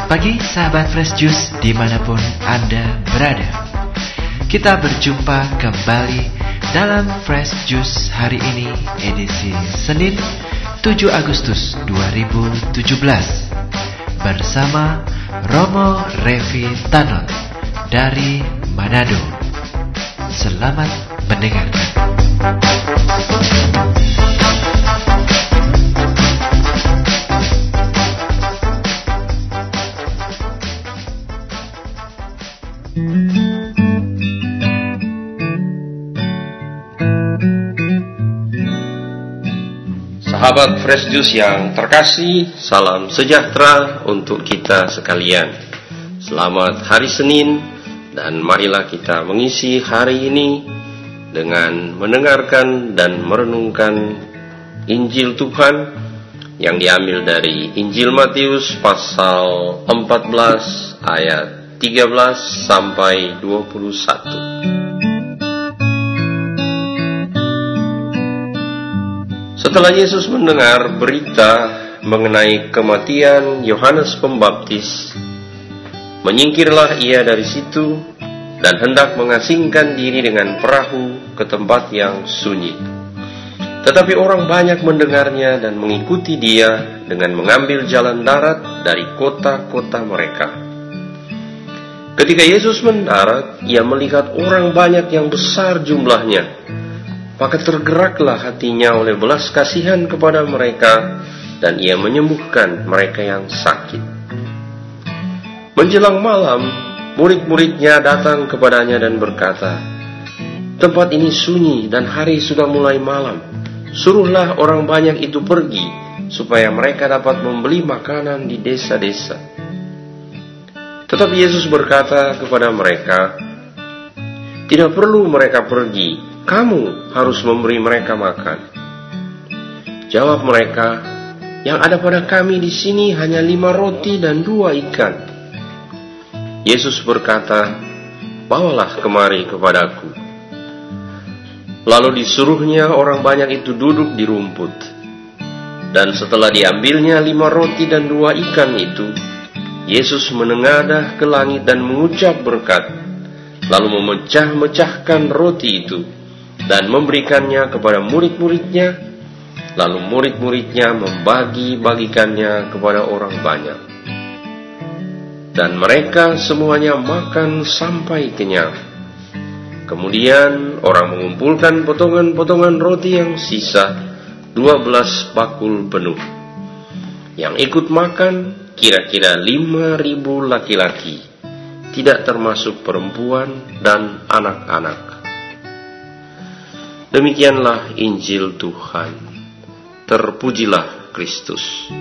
Selamat pagi sahabat Fresh Juice dimanapun Anda berada. Kita berjumpa kembali dalam Fresh Juice hari ini edisi Senin 7 Agustus 2017 bersama Romo Revi Tanot dari Manado. Selamat mendengarkan. Sahabat Fresh Juice yang terkasih, salam sejahtera untuk kita sekalian. Selamat hari Senin, dan marilah kita mengisi hari ini dengan mendengarkan dan merenungkan Injil Tuhan yang diambil dari Injil Matius pasal 14 ayat 13 sampai 21. Setelah Yesus mendengar berita mengenai kematian Yohanes Pembaptis, menyingkirlah ia dari situ dan hendak mengasingkan diri dengan perahu ke tempat yang sunyi. Tetapi orang banyak mendengarnya dan mengikuti dia dengan mengambil jalan darat dari kota-kota mereka. Ketika Yesus mendarat, ia melihat orang banyak yang besar jumlahnya. Maka tergeraklah hatinya oleh belas kasihan kepada mereka, dan ia menyembuhkan mereka yang sakit. Menjelang malam, murid-muridnya datang kepadanya dan berkata, "Tempat ini sunyi dan hari sudah mulai malam. Suruhlah orang banyak itu pergi, supaya mereka dapat membeli makanan di desa-desa." Tetapi Yesus berkata kepada mereka, "Tidak perlu mereka pergi. Kamu harus memberi mereka makan." Jawab mereka, "Yang ada pada kami di sini hanya 5 roti dan 2 ikan. Yesus berkata, "Bawalah kemari kepadaku." Lalu disuruhnya orang banyak itu duduk di rumput. Dan setelah diambilnya 5 roti dan 2 ikan itu, Yesus menengadah ke langit dan mengucap berkat, lalu memecah-mecahkan roti itu dan memberikannya kepada murid-muridnya, lalu murid-muridnya membagi-bagikannya kepada orang banyak. Dan mereka semuanya makan sampai kenyang. Kemudian orang mengumpulkan potongan-potongan roti yang sisa, 12 bakul penuh. Yang ikut makan kira-kira 5.000 laki-laki, tidak termasuk perempuan dan anak-anak. Demikianlah Injil Tuhan. Terpujilah Kristus.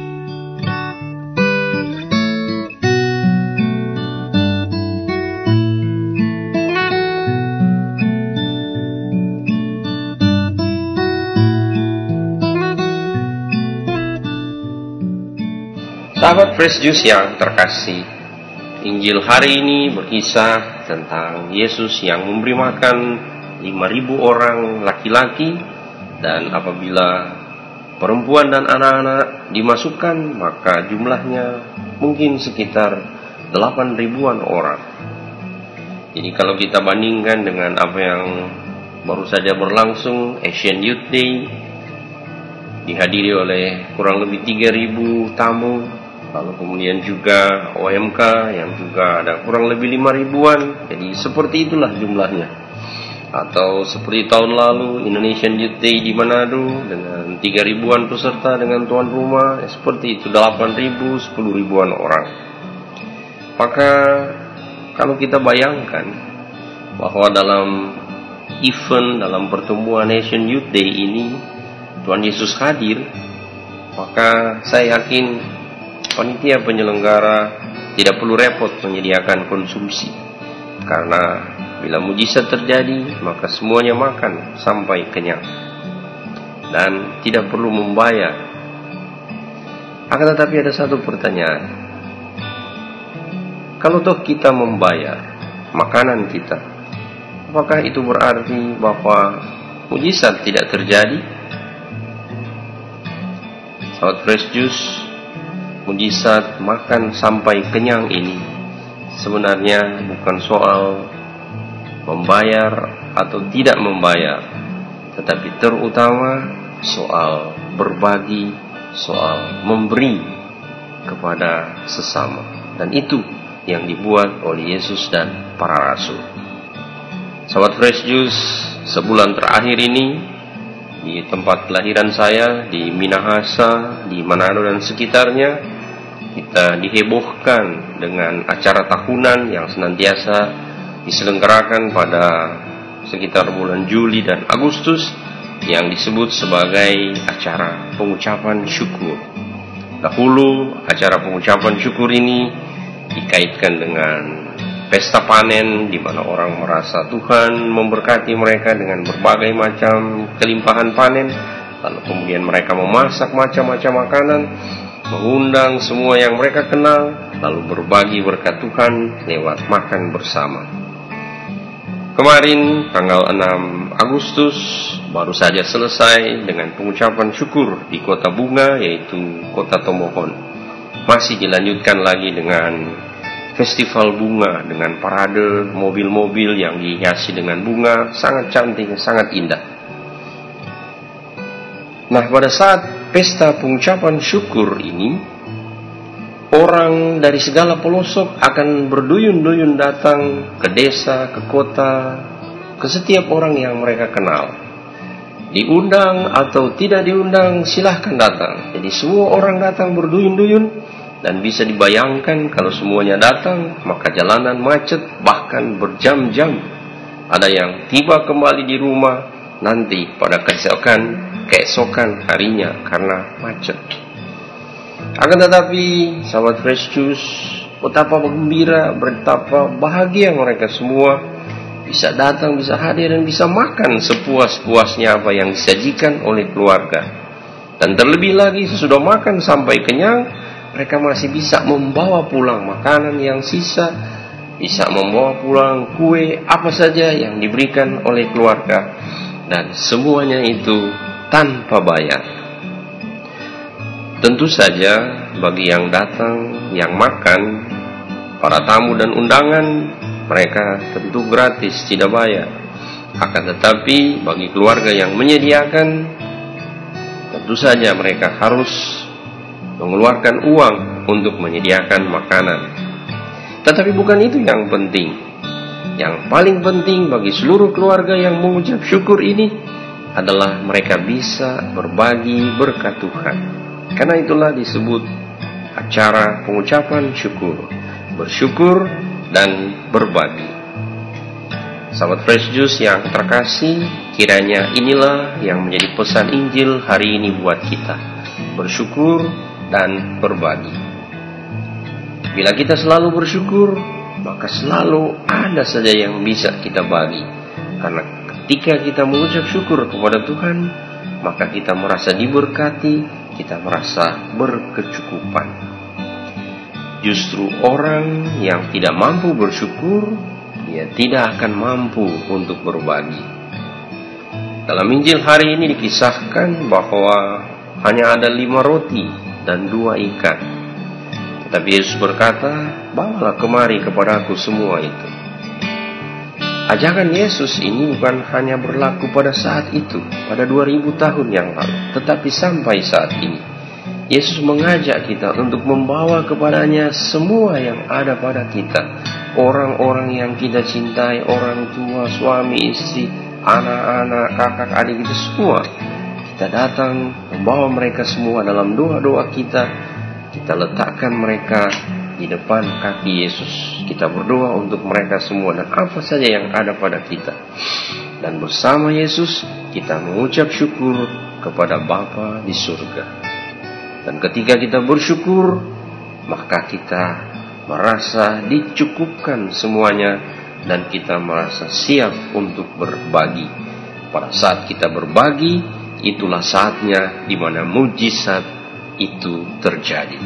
Sahabat Fresh Juice yang terkasih, Injil hari ini berkisah tentang Yesus yang memberi makan 5.000 orang laki-laki, dan apabila perempuan dan anak-anak dimasukkan, maka jumlahnya mungkin sekitar 8.000-an orang. Jadi kalau kita bandingkan dengan apa yang baru saja berlangsung, Asian Youth Day, dihadiri oleh kurang lebih 3.000 tamu, lalu kemudian juga OMK yang juga ada kurang lebih 5.000-an, jadi seperti itulah jumlahnya. Atau seperti tahun lalu Indonesian Youth Day di Manado dengan 3.000-an peserta dengan tuan rumah, seperti itu 8.000, 10.000-an orang. Maka kalau kita bayangkan bahwa dalam event, dalam pertemuan Asian Youth Day ini Tuhan Yesus hadir, maka saya yakin panitia penyelenggara tidak perlu repot menyediakan konsumsi, karena bila mujizat terjadi, maka semuanya makan sampai kenyang dan tidak perlu membayar. Akan tetapi ada satu pertanyaan. Kalau toh kita membayar makanan kita, apakah itu berarti bahwa mujizat tidak terjadi? Sahabat Fresh Juice, mujizat makan sampai kenyang ini sebenarnya bukan soal membayar atau tidak membayar, tetapi terutama soal berbagi, soal memberi kepada sesama. Dan itu yang dibuat oleh Yesus dan para rasul. Sahabat Fresh Juice, sebulan terakhir ini di tempat kelahiran saya di Minahasa, di Manado dan sekitarnya, kita dihebohkan dengan acara tahunan yang senantiasa diselenggarakan pada sekitar bulan Juli dan Agustus yang disebut sebagai acara pengucapan syukur. Dahulu acara pengucapan syukur ini dikaitkan dengan pesta panen, di mana orang merasa Tuhan memberkati mereka dengan berbagai macam kelimpahan panen. Lalu kemudian mereka memasak macam-macam makanan, mengundang semua yang mereka kenal, lalu berbagi berkat Tuhan lewat makan bersama. Kemarin tanggal 6 Agustus baru saja selesai dengan pengucapan syukur di Kota Bunga, yaitu Kota Tomohon. Masih dilanjutkan lagi dengan festival bunga dengan parade mobil-mobil yang dihiasi dengan bunga, sangat cantik, sangat indah. Nah, pada saat pesta pengucapan syukur ini, orang dari segala pelosok akan berduyun-duyun datang ke desa, ke kota, ke setiap orang yang mereka kenal. Diundang atau tidak diundang, silahkan datang. Jadi semua orang datang berduyun-duyun. Dan bisa dibayangkan kalau semuanya datang, maka jalanan macet bahkan berjam-jam. Ada yang tiba kembali di rumah nanti pada keesokan harinya karena macet. Akan tetapi, sahabat Fresh Juice, betapa gembira, betapa bahagia mereka semua bisa datang, bisa hadir, dan bisa makan sepuas-puasnya apa yang disajikan oleh keluarga. Dan terlebih lagi, sesudah makan sampai kenyang, mereka masih bisa membawa pulang makanan yang sisa, bisa membawa pulang kue, apa saja yang diberikan oleh keluarga. Dan semuanya itu tanpa bayar. Tentu saja bagi yang datang, yang makan, para tamu dan undangan, mereka tentu gratis, tidak bayar. Akan tetapi bagi keluarga yang menyediakan, tentu saja mereka harus mengeluarkan uang untuk menyediakan makanan. Tetapi bukan itu yang penting. Yang paling penting bagi seluruh keluarga yang mengucap syukur ini adalah mereka bisa berbagi berkat Tuhan. Karena itulah disebut acara pengucapan syukur. Bersyukur dan berbagi. Sahabat Fresh Juice yang terkasih, kiranya inilah yang menjadi pesan Injil hari ini buat kita. Bersyukur dan berbagi. Bila kita selalu bersyukur, maka selalu ada saja yang bisa kita bagi. Karena ketika kita mengucap syukur kepada Tuhan, maka kita merasa diberkati, kita merasa berkecukupan. Justru orang yang tidak mampu bersyukur, dia tidak akan mampu untuk berbagi. Dalam Injil hari ini dikisahkan bahwa hanya ada 5 roti dan 2 ikan. Tetapi Yesus berkata, bawalah kemari kepadaku semua itu. Ajakan Yesus ini bukan hanya berlaku pada saat itu, pada 2000 tahun yang lalu, tetapi sampai saat ini. Yesus mengajak kita untuk membawa kepadanya semua yang ada pada kita. Orang-orang yang kita cintai, orang tua, suami, istri, anak-anak, kakak, adik kita semua. Kita datang membawa mereka semua dalam doa-doa kita. Kita letakkan mereka di depan kaki Yesus. Kita berdoa untuk mereka semua dan apa saja yang ada pada kita. Dan bersama Yesus kita mengucap syukur kepada Bapa di surga. Dan ketika kita bersyukur, maka kita merasa dicukupkan semuanya dan kita merasa siap untuk berbagi. Pada saat kita berbagi, itulah saatnya di mana mujizat itu terjadi.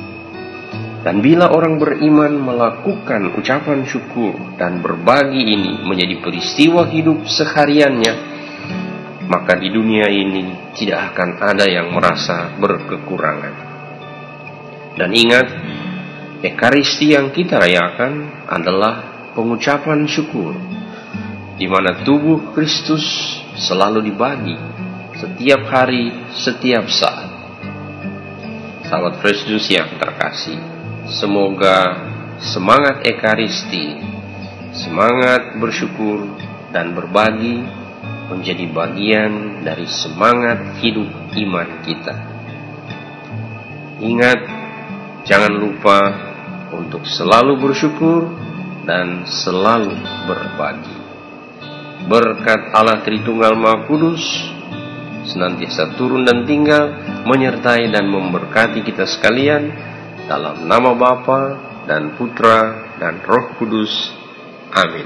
Dan bila orang beriman melakukan ucapan syukur dan berbagi ini menjadi peristiwa hidup sehariannya, maka di dunia ini tidak akan ada yang merasa berkekurangan. Dan ingat, Ekaristi yang kita rayakan adalah pengucapan syukur, di mana tubuh Kristus selalu dibagi setiap hari, setiap saat. Sahabat Fresh Juice yang terkasih, semoga semangat Ekaristi, semangat bersyukur dan berbagi menjadi bagian dari semangat hidup iman kita. Ingat, jangan lupa untuk selalu bersyukur dan selalu berbagi. Berkat Allah Tritunggal Maha Kudus senantiasa turun dan tinggal, menyertai dan memberkati kita sekalian, dalam nama Bapa dan Putra dan Roh Kudus. Amin.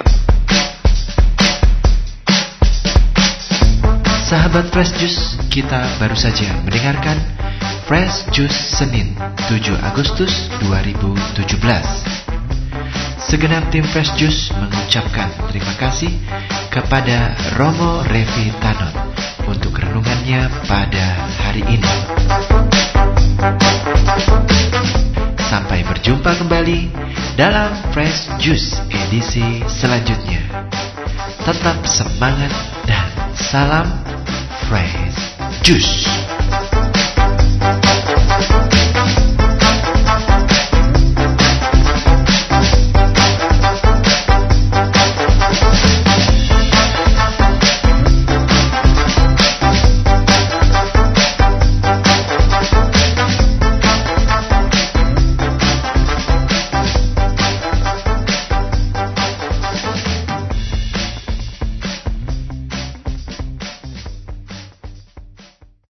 Sahabat Fresh Juice, kita baru saja mendengarkan Fresh Juice Senin 7 Agustus 2017. Segenap tim Fresh Juice mengucapkan terima kasih kepada Romo Revi Tanon untuk renungannya pada hari ini. Sampai berjumpa kembali dalam Fresh Juice edisi selanjutnya. Tetap semangat dan salam Fresh Juice.